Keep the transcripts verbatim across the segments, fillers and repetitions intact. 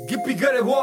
Gippy Garewa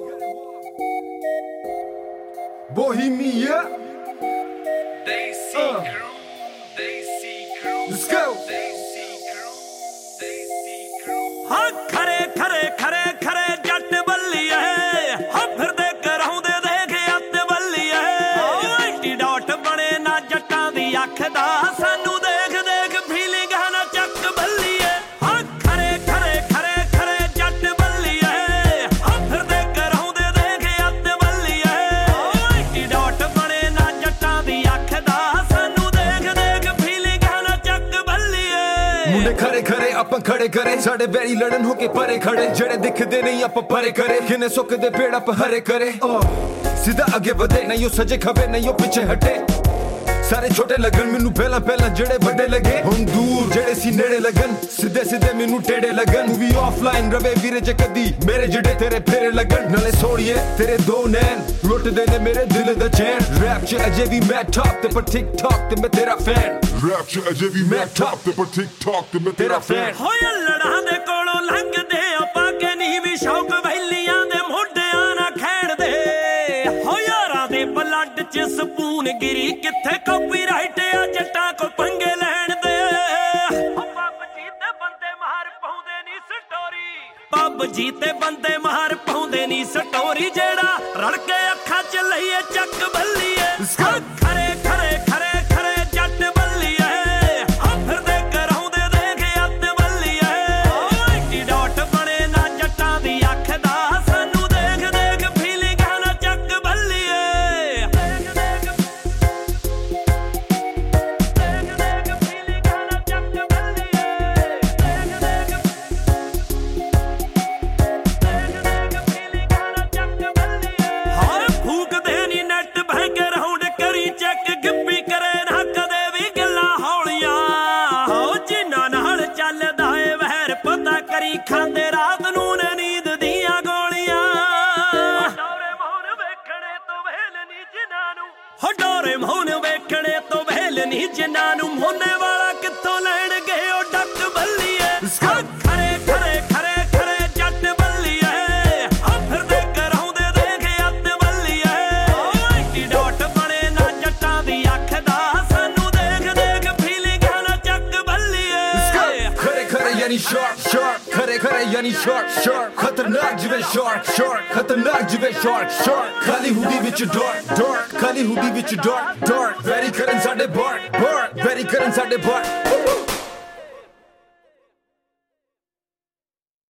Bohemia Desi uh. crew, Desi crew, Let's go Desi crew, Desi crew. हाँ खरे खरे खरे खरे जट बल्लिए हाँ फिर दे कराउंदे देख अत बल्लिए एंटीडोट बने ना जट्टां दी अख दा सानू देख देख फीलिंग है ना चक बल्लिए हाँ खरे खरे खरे खरे जट बल्लिए हाँ फिर दे कराउंदे देख अत बल्लिए एंटीडोट बने ना जट्टां दी अख दा सानू देख देख फीलिंग है ना चक बल्लिए ਮੁੰਡੇ ਖੜੇ ਖੜੇ ਆਪਾਂ ਖੜੇ ਕਰੇ ਸਾਡੇ ਬੈਰੀ ਲੜਨ ਹੋ ਕੇ ਪਰੇ ਖੜੇ ਜਿਹੜੇ ਦਿਖਦੇ ਨਹੀਂ ਆਪਾਂ ਪਰੇ ਕਰੇ ਕਿਨੇ ਸੁੱਕਦੇ ਪੇੜ ਆਪ ਹਰੇ ਕਰੇ ਸਿੱਧਾ ਅੱਗੇ ਵਧੇ ਨਹੀਂ ਉਹ ਸੱਜੇ ਖੱਬੇ ਨਹੀਂ ਉਹ ਪਿੱਛੇ ਹਟੇ ਸਾਰੇ ਛੋਟੇ ਲੱਗਣ ਮੈਨੂੰ ਪਹਿਲਾਂ ਪਹਿਲਾਂ ਜਿਹੜੇ ਵੱਡੇ ਲੱਗੇ ਹੁਣ ਦੂਰ ਜਿਹੜੇ ਸੀ ਨੇੜੇ ਲੱਗਣ ਸਿੱਧੇ ਸਿੱਧੇ ਮੈਨੂੰ ਟੇੜੇ ਲੱਗਣ ਵੀ ਆਫਲਾਈਨ ਰਵੇ ਵੀਰੇ ਜੇ ਕਦੀ ਮੇਰੇ ਜਿਹੜੇ ਤੇਰੇ ਫੇਰੇ ਲੱਗਣ ਨਾਲੇ ਸੋੜੀਏ ਤੇਰੇ ਦੋ ਨੈਣ ਲੁੱਟਦੇ ਨੇ ਮੇਰੇ ਦਿਲ ਦਾ ਚੈਨ ਰੈਪ ਚ ਅਜੇ ਵੀ ਮੈਂ ਟਾਪ ਤੇ ਪਰ ਟਿਕ ਟਾਕ ਤੇ ਮੈਂ ਤੇਰਾ ਫੈਨ ਰੈਪ ਚ ਅਜੇ ਵੀ ਮੈਂ ਟਾਪ ਤੇ ਪਰ ਟਿਕ ਟਾਕ ਤੇ ਮੈਂ ਤੇਰਾ ਫੈਨ ਹੋਏ ਲੜਾਂ ਦੇ ਕੋਲੋਂ ਲੰਘਦੇ ਆਪਾਂ ਕੇ ਨਹੀਂ ਵੀ ਸ਼ੌਕ ਵੈਲੀਆਂ ਦੇ ਮੋਢਿਆਂ ਨਾ ਖੇਡਦੇ ਹੋ ਯਾਰਾਂ ਦੇ ਬਲੱਡ ਚ ਸਪੂਨ ਗਿਰੀ ਕਿੱਥੇ ਕਾਪੀਰਾਈਟ ਆ ਜੱਟਾਂ ਕੋ ਪੰਗੇ ਲੈਣ ਦੇ ਪੱਬ ਜੀ ਤੇ ਬੰਦੇ ਮਾਰ ਪਾਉਂਦੇ ਨਹੀਂ ਸਟੋਰੀ ਪੱਬ ਜੀ ਤੇ ਬੰਦੇ ਮਾਰ ਪਾਉਂਦੇ ਨਹੀਂ ਸਟੋਰੀ ਜਿਹੜਾ ਰਲ ਕੇ ਅੱਖਾਂ ਚ ਲਈਏ ਚੱਕ ਬੱਲੀਏ ਖਰੇ ਖਰੇ ਖਰੇ ਖਰੇ ਜੱਟ ਬੱਲੀਏ ਹਾਂ ਫਿਰਦੇ ਕਰਾਉਂਦੇ ਦੇਖ ਅੱਤ ਬੱਲੀਏ ਐਂਟੀਡੋਟ ਬਣੇ ਨਾ ਜੱਟਾਂ ਦੀ ਅੱਖ ਦਾ ਸਾਨੂੰ ਦੇਖ ਦੇਖ ਫੀਲਿੰਗ ਹੈ ਨਾ ਚੱਕ ਬੱਲੀਏ ਦੇਖ ਦੇਖ ਦੇਖ ਦੇਖ ਫੀਲਿੰਗ ਹੈ ਨਾ ਚੱਕ ਬੱਲੀਏ ਦੇਖ ਦੇਖ ਦੇਖ ਦੇਖ ਫੀਲਿੰਗ ਹੈ ਨਾ ਚੱਕ ਬੱਲੀਏ ਹਾਏ ਫੂਕਦੇ ਨੀ ਨੈਟ ਬੈਂਕ ਰਾਉਂਡ ਕਰੀ ਚੈੱਕ ਗਿੱਪੀ ਕਰੇ ਨਾ ਕਦੇ ਵੀ ਗੱਲਾਂ ਹੌਲੀਆਂ ਹੋ ਜਿਨ੍ਹਾਂ ਨਾਲ ਚੱਲਦਾ ਏ ਵਹਿਰ ਪਤਾ ਕਰੀ ਖਾਂਦੇ ਰਾਤ ਨੂੰ ਨੇ ਨੀਂਦ ਦੀਆਂ ਗੋਲੀਆਂ ਡੋਰੇ ਮੌਨ ਵੇਖਣੇ ਤੋਂ ਵਹਿਲ ਨੀ ਜਿਨ੍ਹਾਂ ਨੂੰ ਹੋ ਡੋਰੇ ਮੌਨ ਵੇਖਣੇ ਤੋਂ ਵਹਿਲ ਨੀ ਜਿਨ੍ਹਾਂ ਨੂੰ ਮੋਨੇ ਵਾਲਾ ਕਿੱਥੋਂ ਲੈਣ ਗਏ ਉਹ ਡੱਕ ਬੱਲੀਏ ਖਰੇ ਖਰੇ ਖਰੇ ਖਰੇ ਜੱਟ ਬੱਲੀਏ ਹਾਂ ਫਿਰਦੇ ਕਰਾਉਂਦੇ ਦੇਖ ਅੱਤ ਬੱਲੀਏ ਐਂਟੀਡੋਟ ਬਣੇ ਨਾ ਜੱਟਾਂ ਦੀ ਅੱਖ ਦਾ ਸਾਨੂੰ ਦੇਖ ਦੇਖ ਫੀਲਿੰਗ ਹੈ ਨਾ ਚੱਕ ਬੱਲੀਏ ਖਰੇ ਖਰੇ ਯਾਨੀ ਸ਼ਾਰਕ ਸ਼ਾਰਕ ਖਰੇ ਖਰੇ ਯਾਨੀ ਸ਼ਾਰਕ ਸ਼ਾਰਕ ਖਤਰਨਾਕ ਜਿਵੇਂ ਸ਼ਾਰਕ ਸ਼ਾਰਕ ਖਤਰਨਾਕ ਜਿਵੇਂ ਸ਼ਾਰਕ ਸ਼ਾਰਕ ਖਾਲੀ ਹੁੱਡੀ ਵਿੱਚ ਡਾਰਕ ਡਾਰਕ ਖਾਲੀ ਹੁੱਡੀ ਵਿੱਚ ਡਾਰਕ ਡਾਰਕ ਵੈਰੀ ਕਰਨ ਸਾਡੇ ਬਾਰ ਬਾਰ ਵੈਰੀ ਕਰਨ ਸਾਡੇ ਬਾਰ